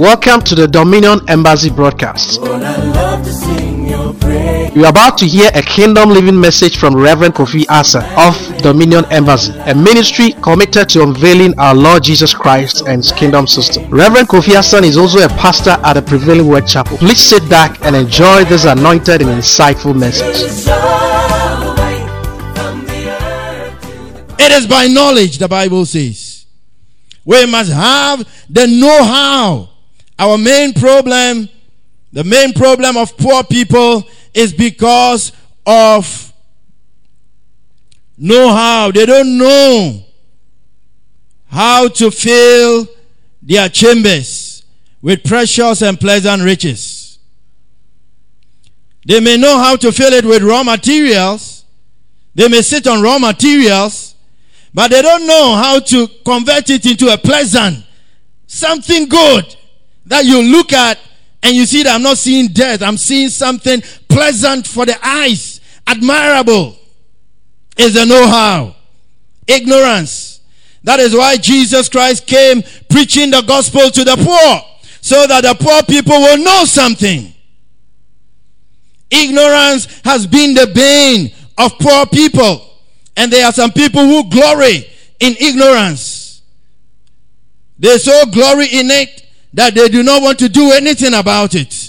Welcome to the Dominion Embassy broadcast. You are about to hear a kingdom living message from Reverend Kofi Asa of Dominion Embassy, a ministry committed to unveiling our Lord Jesus Christ and His kingdom system. Reverend Kofi Asa is also a pastor at the Prevailing Word Chapel. Please sit back and enjoy this anointed and insightful message. It is by knowledge, the Bible says. We must have the know-how. Our main problem, the main problem of poor people is because of know-how. They don't know how to fill their chambers with precious and pleasant riches. They may know how to fill it with raw materials. They may sit on raw materials, but they don't know how to convert it into a pleasant, something good that you look at and you see that I'm not seeing death. I'm seeing something pleasant for the eyes, admirable. Is the know-how. Ignorance. That is why Jesus Christ came preaching the gospel to the poor, so that the poor people will know something. Ignorance has been the bane of poor people. And there are some people who glory in ignorance. They so glory in it that they do not want to do anything about it.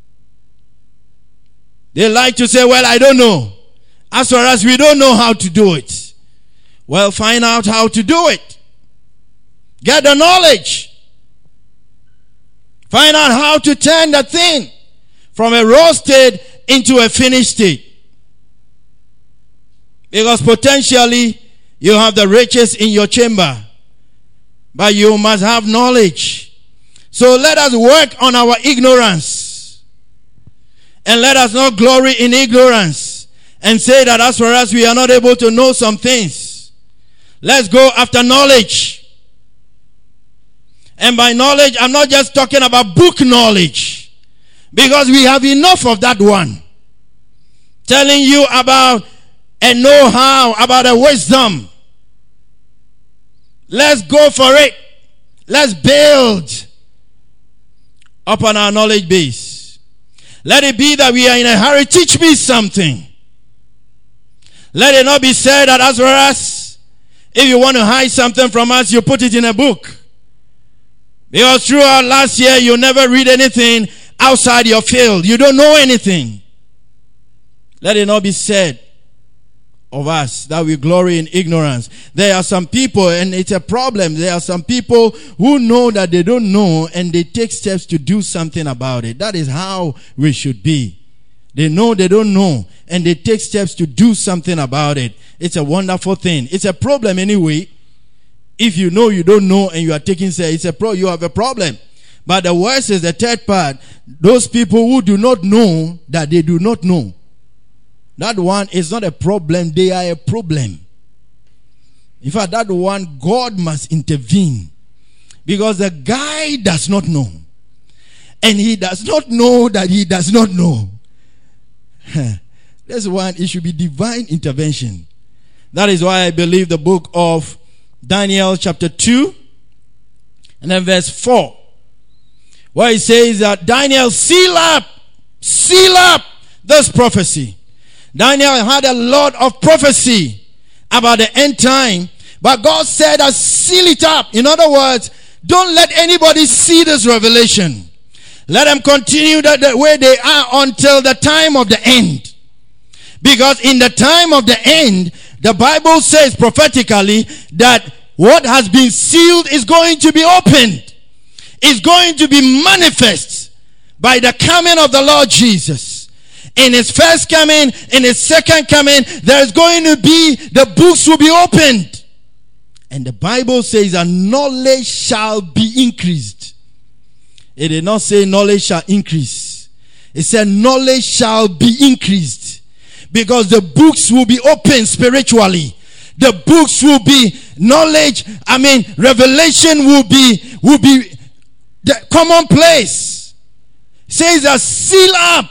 They like to say, well, I don't know. As far as we don't know how to do it. Well, find out how to do it. Get the knowledge. Find out how to turn the thing from a raw state into a finished state. Because potentially you have the riches in your chamber, but you must have knowledge. So let us work on our ignorance, and let us not glory in ignorance and say that as far as we are not able to know some things. Let's go after knowledge. And by knowledge, I'm not just talking about book knowledge, because we have enough of that one. Telling you about a know-how, about a wisdom. Let's go for it. Let's build upon our knowledge base. Let it be that we are in a hurry. Teach me something. Let it not be said that as for us, if you want to hide something from us, you put it in a book. Because throughout last year, you never read anything outside your field. You don't know anything. Let it not be said of us that we glory in ignorance. There are some people, and it's a problem. There are some people who know that they don't know, and they take steps to do something about it. That is how we should be. They know they don't know, and they take steps to do something about it. It's a wonderful thing. It's a problem anyway. If you know you don't know and you are taking steps, you have a problem. But the worst is the third part. Those people who do not know that they do not know. That one is not a problem. They are a problem. In fact, that one, God must intervene. Because the guy does not know. And he does not know that he does not know. This one, it should be divine intervention. That is why I believe the book of Daniel chapter 2 and then verse 4. Where it says that Daniel, seal up this prophecy. Daniel had a lot of prophecy about the end time, but God said, seal it up. In other words, don't let anybody see this revelation. Let them continue the way they are until the time of the end. Because in the time of the end, the Bible says prophetically that what has been sealed is going to be opened. It's going to be manifest by the coming of the Lord Jesus. In his first coming, in his second coming, there's going to be, the books will be opened. And the Bible says that knowledge shall be increased. It did not say knowledge shall increase. It said knowledge shall be increased. Because the books will be opened spiritually. The books will be knowledge. Revelation will be the commonplace. It says that seal up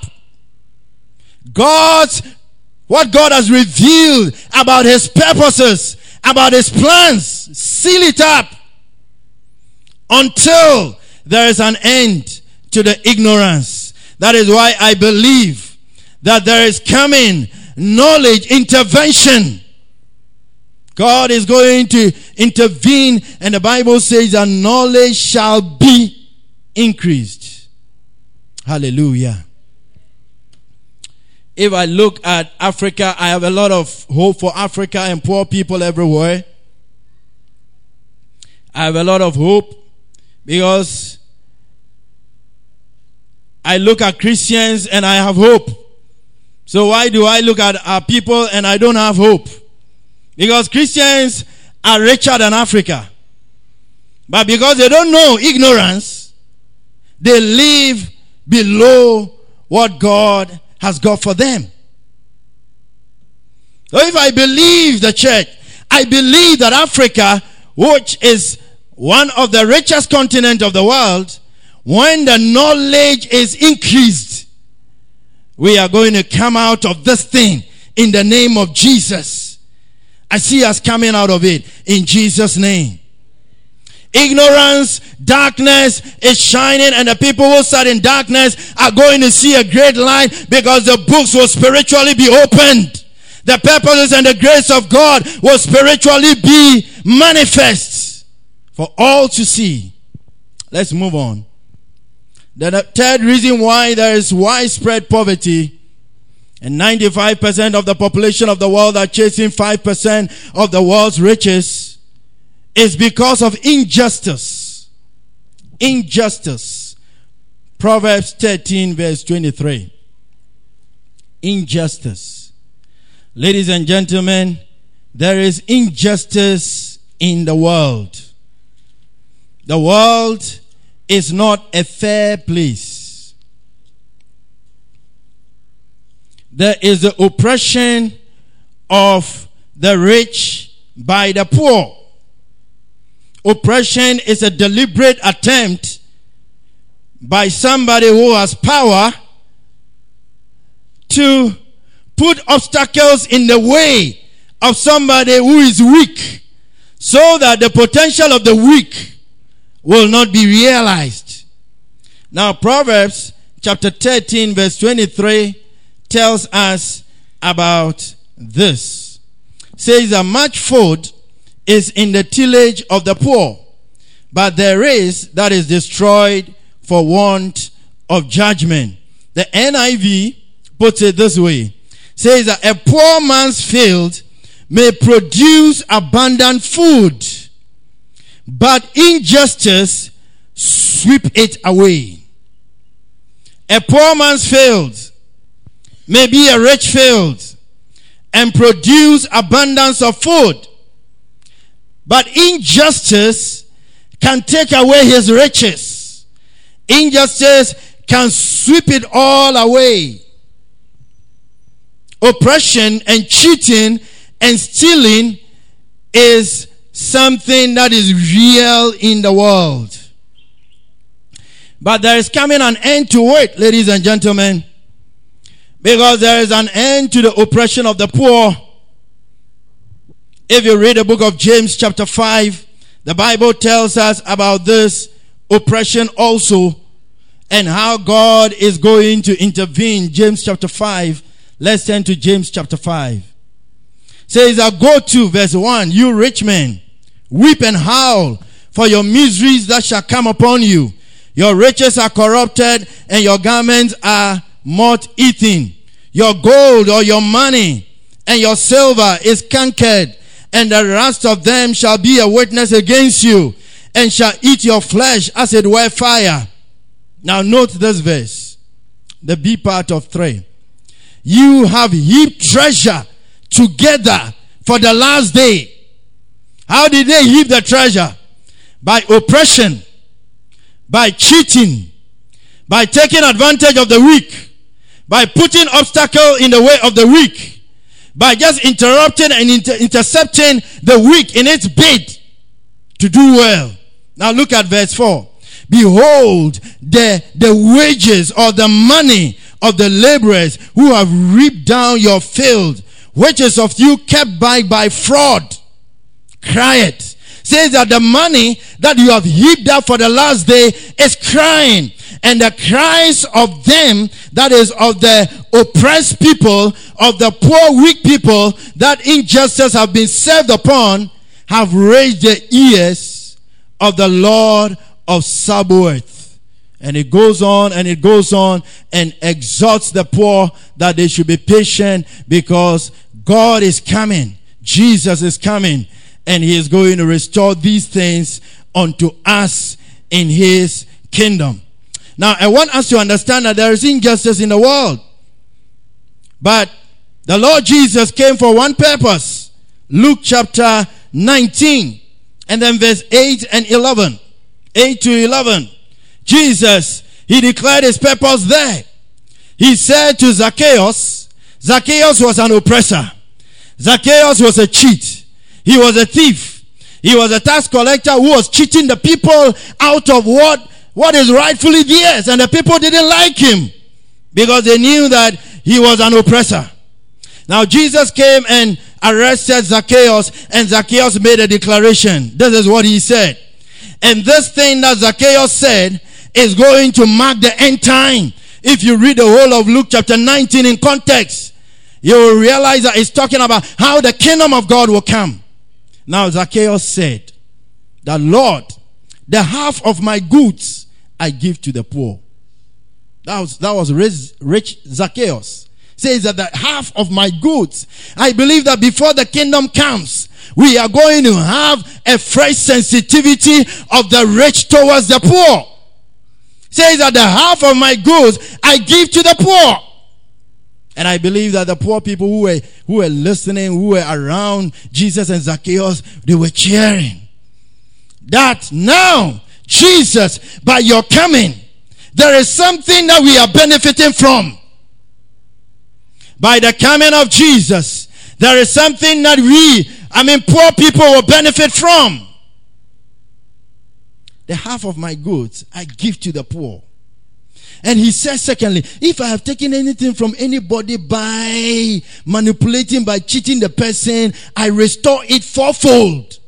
what God has revealed about his purposes, about his plans. Seal it up until there is an end to the ignorance. That is why I believe that there is coming knowledge intervention. God is going to intervene, and the Bible says that knowledge shall be increased. Hallelujah. If I look at Africa, I have a lot of hope for Africa and poor people everywhere. I have a lot of hope because I look at Christians and I have hope. So why do I look at our people and I don't have hope? Because Christians are richer than Africa. But because they don't know ignorance, they live below what God has got for them. So if I believe the church, I believe that Africa, which is one of the richest continents of the world, when the knowledge is increased, we are going to come out of this thing in the name of Jesus. I see us coming out of it in Jesus' name. Ignorance, darkness is shining, and the people who sat in darkness are going to see a great light because the books will spiritually be opened. The purposes and the grace of God will spiritually be manifest for all to see. Let's move on. The third reason why there is widespread poverty, and 95% of the population of the world are chasing 5% of the world's riches, is because of injustice. Injustice. Proverbs 13 verse 23. Injustice. Ladies and gentlemen, there is injustice in the world. The world is not a fair place. There is the oppression of the rich by the poor. Oppression is a deliberate attempt by somebody who has power to put obstacles in the way of somebody who is weak, so that the potential of the weak will not be realized. Now, Proverbs chapter 13 verse 23 tells us about this. It says that much food is in the tillage of the poor, but there is that is destroyed for want of judgment. The NIV puts it this way. It says that a poor man's field may produce abundant food, but injustice sweep it away. A poor man's field may be a rich field and produce abundance of food, but injustice can take away his riches. Injustice can sweep it all away. Oppression and cheating and stealing is something that is real in the world. But there is coming an end to it, ladies and gentlemen, because there is an end to the oppression of the poor. If you read the book of James chapter 5, the Bible tells us about this oppression also and how God is going to intervene. James chapter 5. Let's turn to James chapter 5. It says, go to verse 1, you rich men, weep and howl for your miseries that shall come upon you. Your riches are corrupted and your garments are moth-eaten. Your gold or your money and your silver is cankered, and the rust of them shall be a witness against you, and shall eat your flesh as it were fire. Now note this verse, the B part of 3. You have heaped treasure together for the last day. How did they heap the treasure? By oppression, by cheating, by taking advantage of the weak, by putting obstacle in the way of the weak, by just interrupting and intercepting the weak in its bid to do well. Now look at verse 4. Behold, the wages or the money of the laborers who have reaped down your field, which is of you kept by fraud, crieth, says that the money that you have heaped up for the last day is crying. And the cries of them, that is of the oppressed people, of the poor, weak people, that injustice have been served upon, have raised the ears of the Lord of Sabaoth. And it goes on and it goes on and exhorts the poor that they should be patient, because God is coming. Jesus is coming. And he is going to restore these things unto us in his kingdom. Now, I want us to understand that there is injustice in the world. But the Lord Jesus came for one purpose. Luke chapter 19 and then verse 8 and 11. 8 to 11. Jesus, he declared his purpose there. He said to Zacchaeus, Zacchaeus was an oppressor. Zacchaeus was a cheat. He was a thief. He was a tax collector who was cheating the people out of what is rightfully theirs. And the people didn't like him because they knew that he was an oppressor. Now Jesus came and arrested Zacchaeus, and Zacchaeus made a declaration. This is what he said. And this thing that Zacchaeus said is going to mark the end time. If you read the whole of Luke chapter 19 in context, you will realize that it's talking about how the kingdom of God will come. Now Zacchaeus said that, Lord, the half of my goods I give to the poor. That was rich Zacchaeus. Says that the half of my goods. I believe that before the kingdom comes, we are going to have a fresh sensitivity of the rich towards the poor. Says that the half of my goods I give to the poor. And I believe that the poor people who were listening, who were around Jesus and Zacchaeus, they were cheering. That now, Jesus, by your coming, there is something that we are benefiting from. By the coming of Jesus, there is something that poor people will benefit from. The half of my goods I give to the poor. And he says, secondly, if I have taken anything from anybody by manipulating, by cheating the person, I restore it fourfold.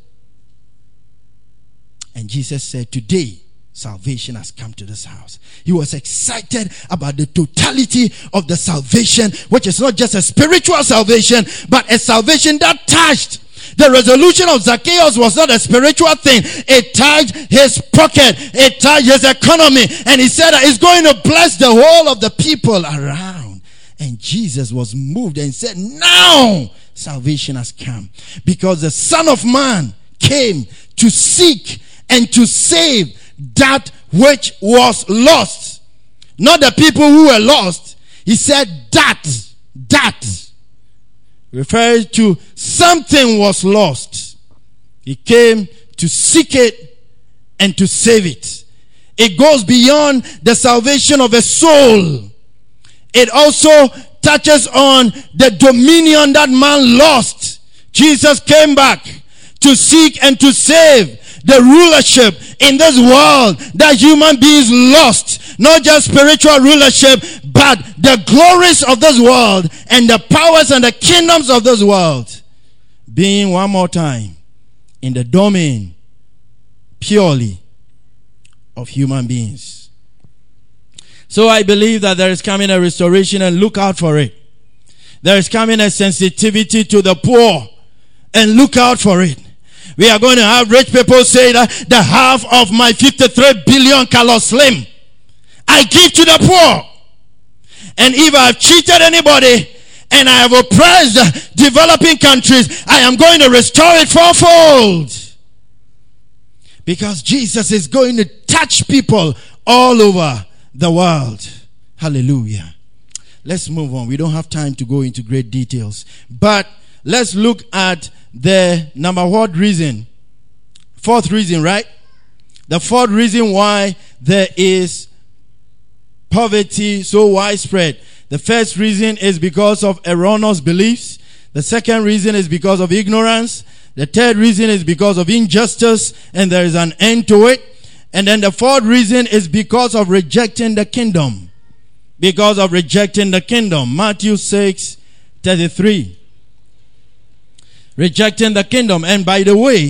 And Jesus said, today, salvation has come to this house. He was excited about the totality of the salvation, which is not just a spiritual salvation, but a salvation that touched. The resolution of Zacchaeus was not a spiritual thing. It touched his pocket. It touched his economy. And he said that it's going to bless the whole of the people around. And Jesus was moved and said, now salvation has come. Because the Son of Man came to seek and to save that which was lost. Not the people who were lost. He said that. Refers to something was lost. He came to seek it and to save it. It goes beyond the salvation of a soul. It also touches on the dominion that man lost. Jesus came back to seek and to save the rulership in this world that human beings lost. Not just spiritual rulership, but the glories of this world and the powers and the kingdoms of this world being one more time in the domain purely of human beings. So I believe that there is coming a restoration, and look out for it. There is coming a sensitivity to the poor, and look out for it. We are going to have rich people say that the half of my 53 billion Carlos Slim I give to the poor. And if I have cheated anybody and I have oppressed developing countries, I am going to restore it fourfold. Because Jesus is going to touch people all over the world. Hallelujah. Let's move on. We don't have time to go into great details. But let's look at the number one reason. Fourth reason, right? The fourth reason why there is poverty so widespread. The first reason is because of erroneous beliefs. The second reason is because of ignorance. The third reason is because of injustice, and there is an end to it. And then the fourth reason is because of rejecting the kingdom. Because of rejecting the kingdom. Matthew 6:33. Rejecting the kingdom. And by the way,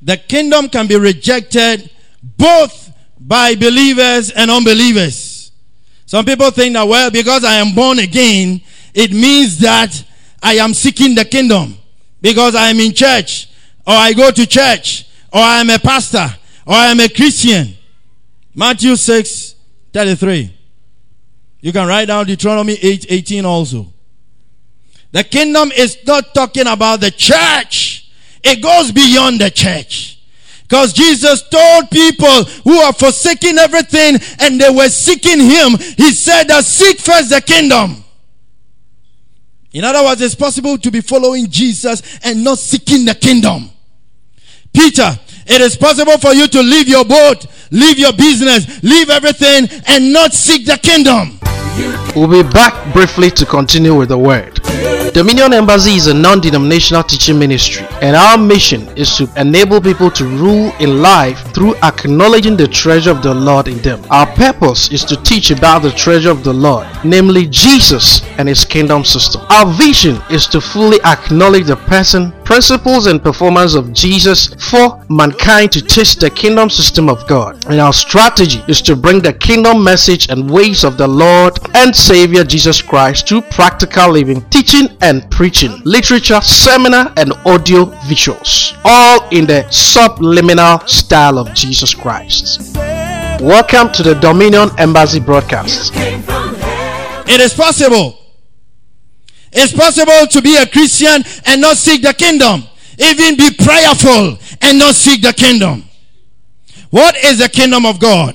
the kingdom can be rejected both by believers and unbelievers. Some people think that, well, because I am born again, it means that I am seeking the kingdom. Because I am in church, or I go to church, or I am a pastor, or I am a Christian. Matthew 6:33. You can write down Deuteronomy 8:18 also. The kingdom is not talking about the church. It goes beyond the church. Because Jesus told people who are forsaking everything and they were seeking him, he said that seek first the kingdom. In other words, it's possible to be following Jesus and not seeking the kingdom. Peter, it is possible for you to leave your boat, leave your business, leave everything and not seek the kingdom. We'll be back briefly to continue with the word. Dominion Embassy is a non-denominational teaching ministry, and our mission is to enable people to rule in life through acknowledging the treasure of the Lord in them. Our purpose is to teach about the treasure of the Lord, namely Jesus and his kingdom system. Our vision is to fully acknowledge the person, principles and performance of Jesus for mankind to taste the kingdom system of God. And our strategy is to bring the kingdom message and ways of the Lord and Savior Jesus Christ to practical living, teaching and preaching, literature, seminar and audio visuals, all in the subliminal style of Jesus Christ. Welcome to the Dominion Embassy broadcast. It is possible. It's possible to be a Christian and not seek the kingdom. Even be prayerful and not seek the kingdom. What is the kingdom of God?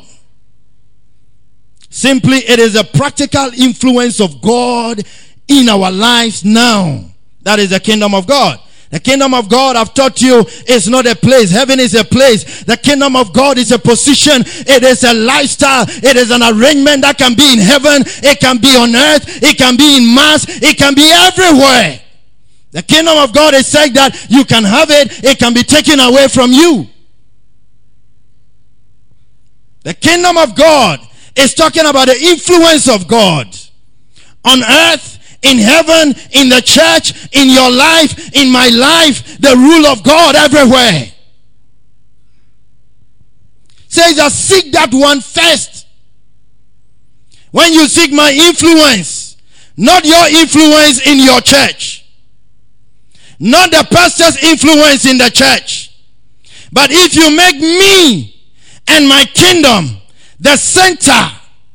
Simply, it is a practical influence of God in our lives now. That is the kingdom of God. The kingdom of God, I've taught you, is not a place. Heaven is a place. The kingdom of God is a position. It is a lifestyle. It is an arrangement that can be in heaven. It can be on earth. It can be in Mars. It can be everywhere. The kingdom of God is said that you can have it. It can be taken away from you. The kingdom of God is talking about the influence of God on earth, in heaven, in the church, in your life, in my life, the rule of God everywhere. Says that seek that one first. When you seek my influence, not your influence in your church, not the pastor's influence in the church, but if you make me and my kingdom the center,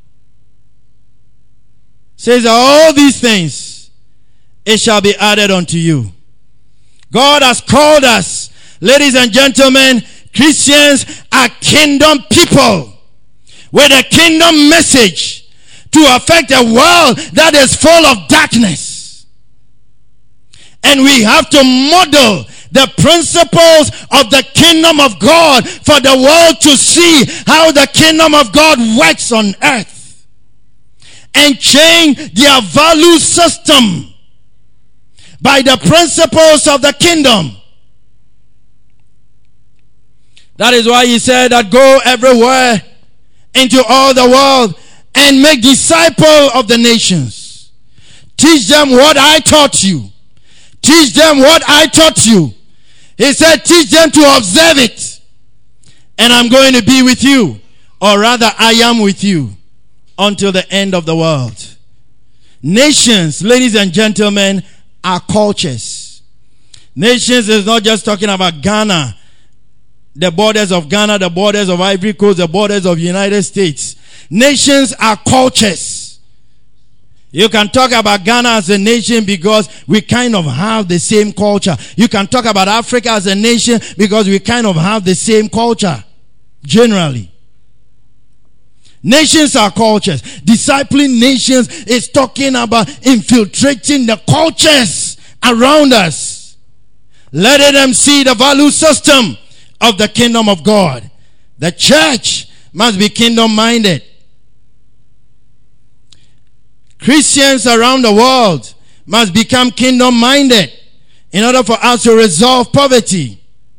says all these things, it shall be added unto you. God has called us, ladies and gentlemen, Christians are kingdom people with a kingdom message to affect a world that is full of darkness. And we have to model the principles of the kingdom of God for the world to see how the kingdom of God works on earth. And change their value system by the principles of the kingdom. That is why he said that go everywhere into all the world and make disciples of the nations. Teach them what I taught you. Teach them what I taught you. He said teach them to observe it. And I'm going to be with you. Or rather I am with you until the end of the world. Nations, ladies and gentlemen, are cultures. Nations is not just talking about Ghana, the borders of Ghana, the borders of Ivory Coast, the borders of the United States. Nations are cultures. You can talk about Ghana as a nation because we kind of have the same culture. You can talk about Africa as a nation because we kind of have the same culture, generally. Nations are cultures. Discipling nations is talking about infiltrating the cultures around us. Letting them see the value system of the kingdom of God. The church must be kingdom minded. Christians around the world must become kingdom minded in order for us to resolve poverty.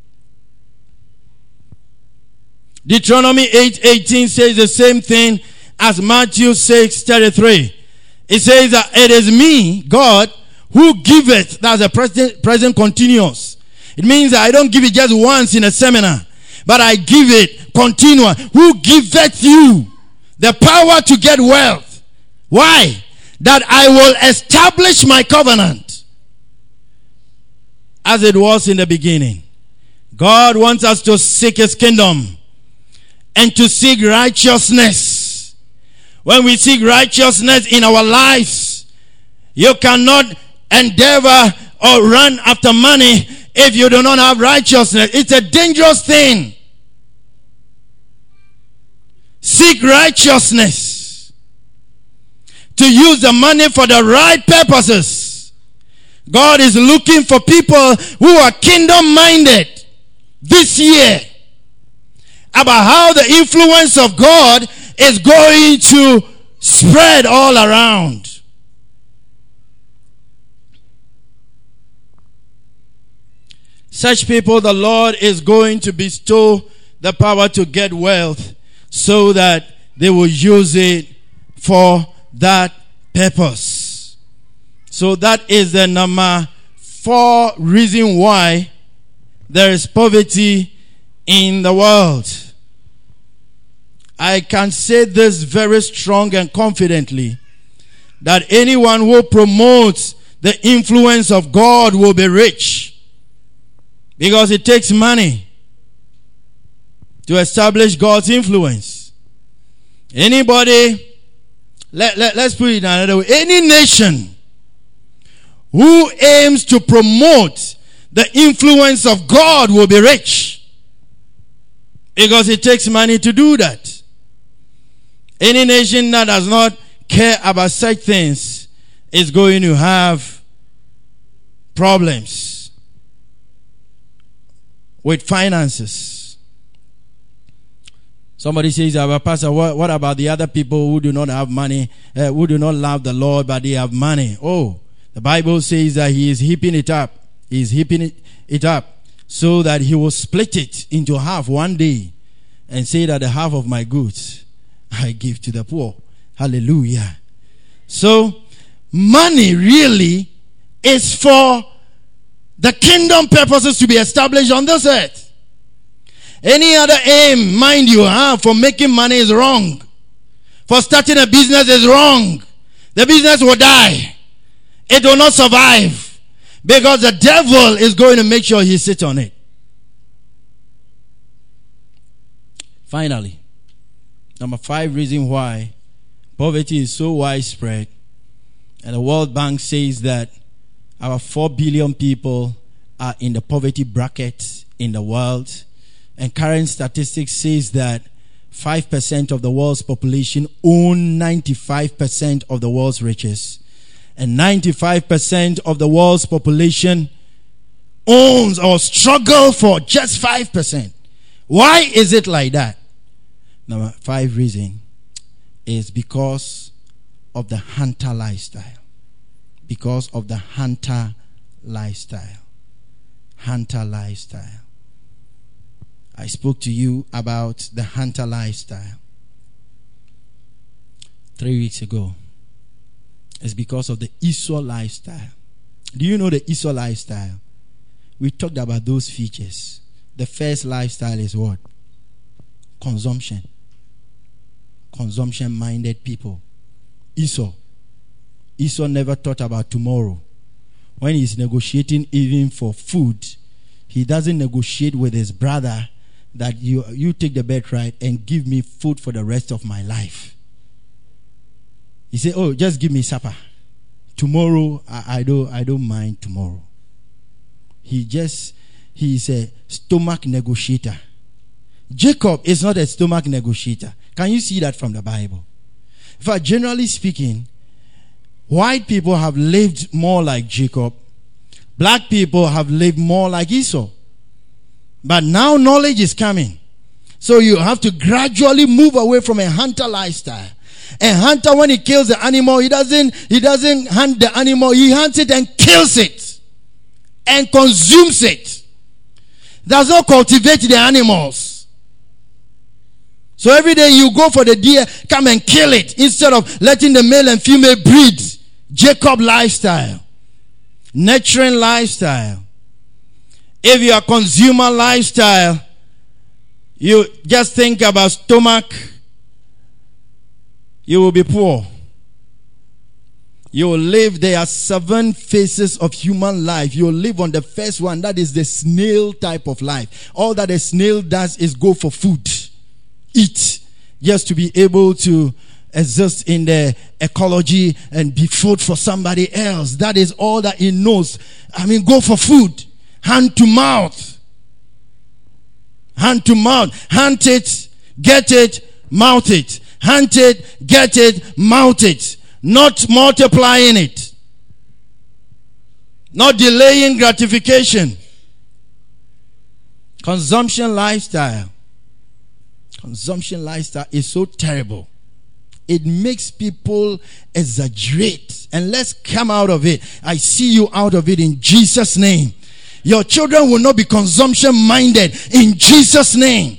Deuteronomy 8:18 says the same thing as Matthew 6:33. It says that it is me, God, who giveth, that's the present continuous. It means that I don't give it just once in a seminar, but I give it continual. Who giveth you the power to get wealth? Why? That I will establish my covenant as it was in the beginning. God wants us to seek his kingdom and to seek righteousness. When we seek righteousness in our lives, you cannot endeavor or run after money if you do not have righteousness. It's a dangerous thing. Seek righteousness to use the money for the right purposes. God is looking for people who are kingdom-minded this year about how the influence of God is going to spread all around. Such people, the Lord is going to bestow the power to get wealth so that they will use it for that purpose. So that is the number 4 reason why there is poverty in the world. I can say this very strong and confidently, that anyone who promotes the influence of God will be rich. Because it takes money to establish God's influence. Anybody, let's put it another way. Any nation who aims to promote the influence of God will be rich. Because it takes money to do that. Any nation that does not care about such things is going to have problems with finances. Somebody says, Pastor, what about the other people who do not have money, who do not love the Lord, but they have money? Oh, the Bible says that he is heaping it up. He is heaping it up so that he will split it into half one day and say that the half of my goods I give to the poor. Hallelujah. So, money really is for the kingdom purposes to be established on this earth. Any other aim, mind you, for making money is wrong. For starting a business is wrong. The business will die. It will not survive. Because the devil is going to make sure he sits on it. Finally, number 5 reason why poverty is so widespread. And the World Bank says that our 4 billion people are in the poverty bracket in the world. And current statistics says that 5% of the world's population own 95% of the world's riches. And 95% of the world's population owns or struggle for just 5%. Why is it like that? Number 5 reason is because of the hunter lifestyle. Because of the hunter lifestyle. Hunter lifestyle. I spoke to you about the hunter lifestyle 3 weeks ago. It's because of the Esau lifestyle. Do you know the Esau lifestyle? We talked about those features. The first lifestyle is what? Consumption. Consumption-minded people. Esau never thought about tomorrow. When he's negotiating even for food, he doesn't negotiate with his brother that you take the birthright and give me food for the rest of my life. He said, oh, just give me supper. Tomorrow, I don't mind tomorrow. He's a stomach negotiator. Jacob is not a stomach negotiator. Can you see that from the Bible? In fact, generally speaking, white people have lived more like Jacob. Black people have lived more like Esau. But now knowledge is coming. So you have to gradually move away from a hunter lifestyle. A hunter, when he kills the animal, he doesn't hunt the animal, he hunts it and kills it and consumes it. Does not cultivate the animals. So every day you go for the deer, come and kill it instead of letting the male and female breed. Jacob lifestyle. Nurturing lifestyle. If your consumer lifestyle, you just think about stomach, you will be poor. You will live. There are 7 phases of human life. You will live on the first one. That is the snail type of life. All that a snail does is go for food. Eat. Just to be able to exist in the ecology and be food for somebody else. That is all that it knows. Go for food. Hand to mouth. Hand to mouth. Hunt it, get it, mouth it. Hunt it, get it, mouth it. Not multiplying it. Not delaying gratification. Consumption lifestyle. Consumption lifestyle is so terrible. It makes people exaggerate. And let's come out of it. I see you out of it in Jesus' name. Your children will not be consumption minded in Jesus' name.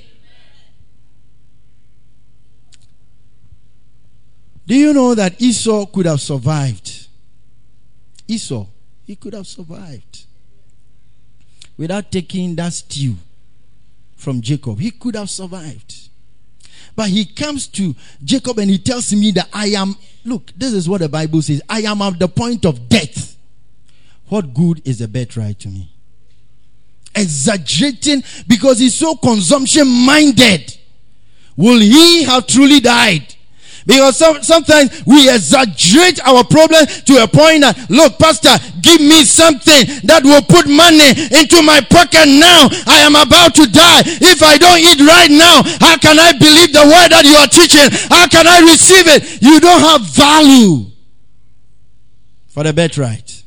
Do you know that Esau could have survived? Esau, he could have survived without taking that stew from Jacob. He could have survived. But he comes to Jacob and he tells me that look, this is what the Bible says. I am at the point of death. What good is the birthright to me? Exaggerating because he's so consumption minded. Will he have truly died? Because sometimes we exaggerate our problem to a point that, look, pastor, give me something that will put money into my pocket now. I am about to die. If I don't eat right now, how can I believe the word that you are teaching? How can I receive it? You don't have value for the birthright.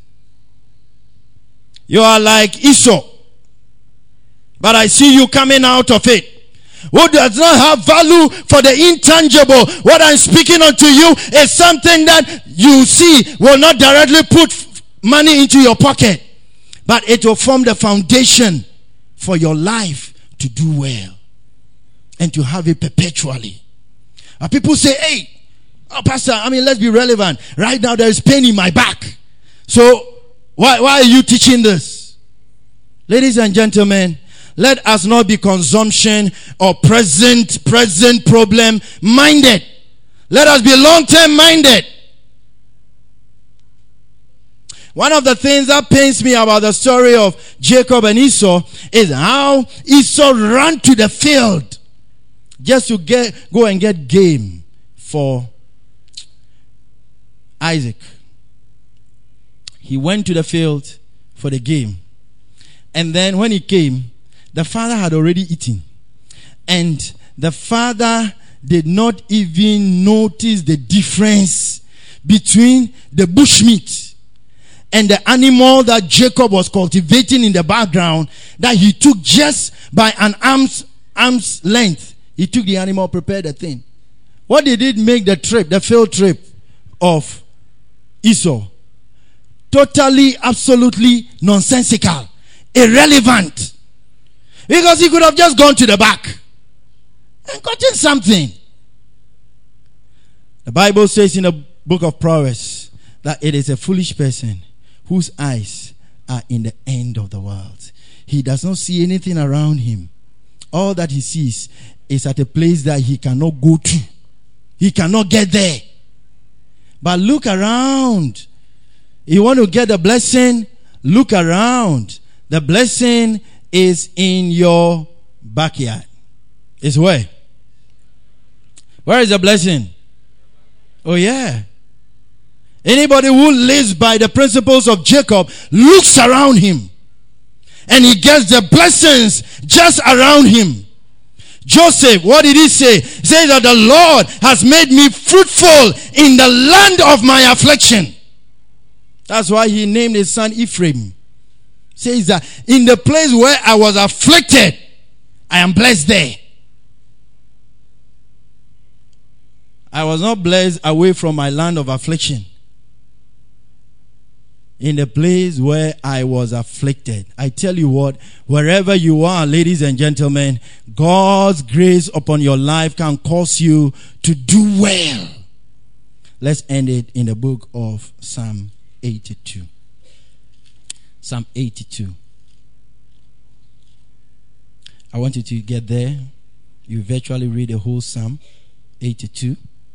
You are like Esau. But I see you coming out of it. Who does not have value for the intangible. What I'm speaking unto you is something that you see will not directly put money into your pocket, but it will form the foundation for your life to do well and to have it perpetually. And people say, hey, pastor, let's be relevant. Right now there is pain in my back. So why are you teaching this? Ladies and gentlemen, let us not be consumption or present problem minded. Let us be long-term minded. One of the things that pains me about the story of Jacob and Esau is how Esau ran to the field just to go and get game for Isaac. He went to the field for the game. And then when he came, the father had already eaten. And the father did not even notice the difference between the bushmeat and the animal that Jacob was cultivating in the background, that he took just by an arm's length. He took the animal, prepared the thing. What did it make the field trip of Esau? Totally, absolutely nonsensical. Irrelevant. Because he could have just gone to the back and gotten something. The Bible says in the book of Proverbs that it is a foolish person whose eyes are in the end of the world. He does not see anything around him. All that he sees is at a place that he cannot go to. He cannot get there. But look around. You want to get the blessing? Look around. The blessing is in your backyard. It's where? Where is the blessing? Oh yeah. Anybody who lives by the principles of Jacob looks around him and he gets the blessings just around him. Joseph, what did he say? He said that the Lord has made me fruitful in the land of my affliction. That's why he named his son Ephraim. Says that in the place where I was afflicted, I am blessed there. I was not blessed away from my land of affliction. In the place where I was afflicted. I tell you what, wherever you are, ladies and gentlemen, God's grace upon your life can cause you to do well. Let's end it in the book of Psalm 82. Psalm 82. I want you to get there. You virtually read the whole Psalm 82.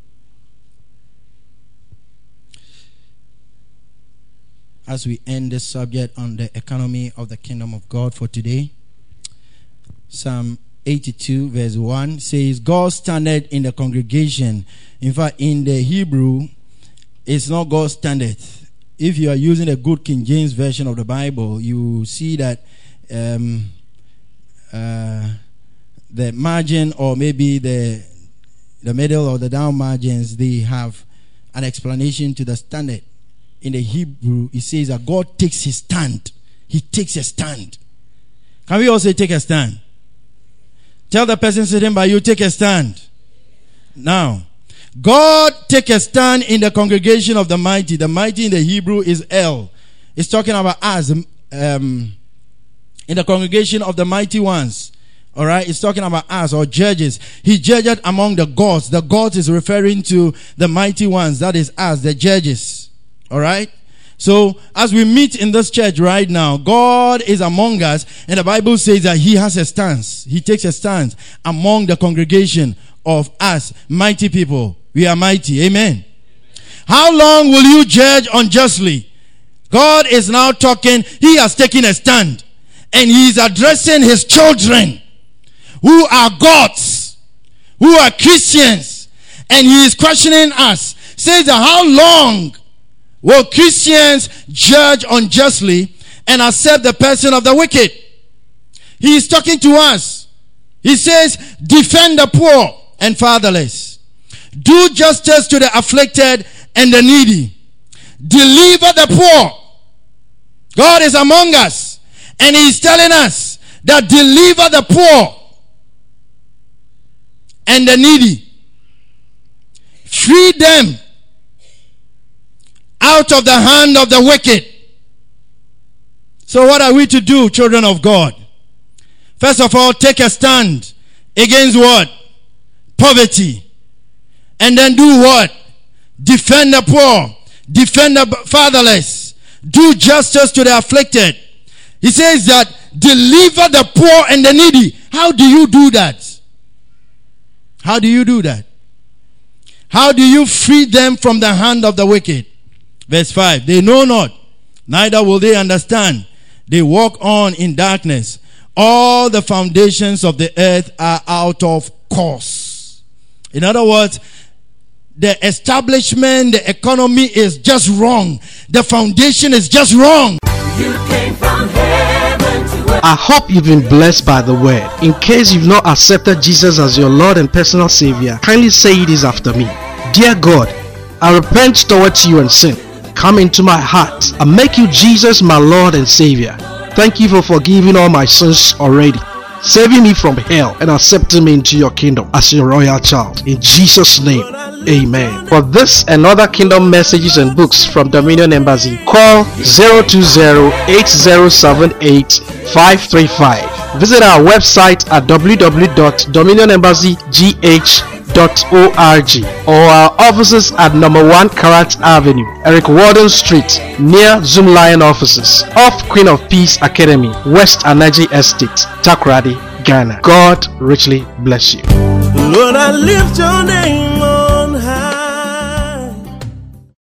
As we end this subject on the economy of the kingdom of God for today, Psalm 82 verse 1 says, God standeth in the congregation. In fact, in the Hebrew, it's not God standeth. If you are using a good King James version of the Bible, you see that the margin, or maybe the middle or the down margins, they have an explanation to the standard. In the Hebrew, it says that God takes his stand. He takes a stand. Can we also take a stand? Tell the person sitting by you, take a stand. Now, God take a stand in the congregation of the mighty. The mighty in the Hebrew is El. It's talking about us in the congregation of the mighty ones. All right, it's talking about us, or judges. He judged among the gods. The gods is referring to the mighty ones. That is us, the judges. All right. So as we meet in this church right now, God is among us, and the Bible says that he has a stance. He takes a stance among the congregation of us, mighty people. We are mighty. Amen. How long will you judge unjustly? God is now talking. He has taken a stand, and he is addressing his children who are gods, who are Christians, and he is questioning us. Says that how long will Christians judge unjustly and accept the person of the wicked? He is talking to us. He says, defend the poor and fatherless. Do justice to the afflicted and the needy. Deliver the poor. God is among us, and he is telling us that deliver the poor and the needy. Free them out of the hand of the wicked. So what are we to do, children of God? First of all, take a stand against what? Poverty. And then do what? Defend the poor. Defend the fatherless. Do justice to the afflicted. He says that deliver the poor and the needy. How do you do that? How do you do that? How do you free them from the hand of the wicked? Verse 5, they know not, neither will they understand. They walk on in darkness. All the foundations of the earth are out of course. In other words, the establishment, the economy is just wrong. The foundation is just wrong. You came from heaven to earth. I hope you've been blessed by the word. In case you've not accepted Jesus as your Lord and personal Savior, kindly say this after me. Dear God, I repent towards you and sin. Come into my heart and make you Jesus my Lord and Savior. Thank you for forgiving all my sins already, saving me from hell and accepting me into your kingdom as your royal child. In Jesus' name, amen. For this and other kingdom messages and books from Dominion Embassy, call 020-8078-535. Visit our website at www.dominionembassygh.org or our offices at number 1 Karat Avenue, Eric Warden Street, near Zoom Lion offices, off Queen of Peace Academy, West Anaji Estate, Takoradi, Ghana. God richly bless you. Lord, I lift your name.